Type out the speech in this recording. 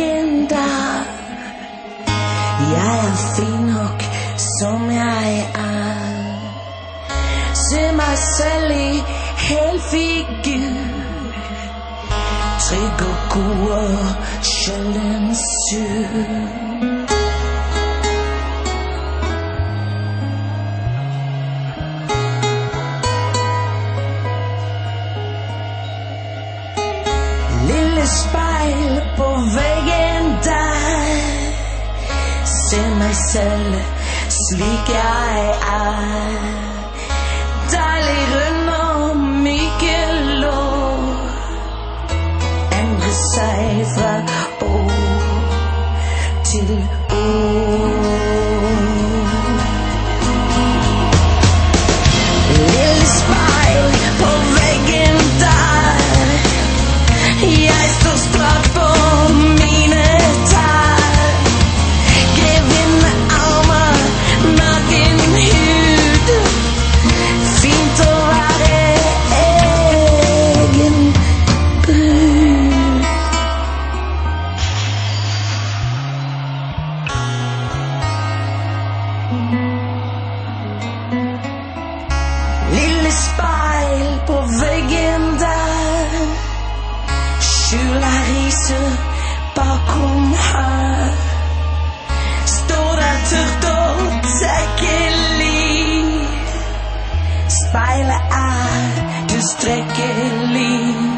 væggen der. Jeg er fin nok, som jeg er. Se mig selv i helfigur. Trygg og god og sjældent sur. Lille spejl på væggen der. Se mig selv, slik jeg er. Dejlig rund og myke lår. Ændre sig fra år til år. Lille spejl på væggen der. Jeg står stråt på mine tær. Gevinde armer, nakken hud. Fint at være egen brud. Lille spejl på væggen der. Skjuler riset bakom her. Står der tørt og tækkelig. Spejlet er tilstrækkelig.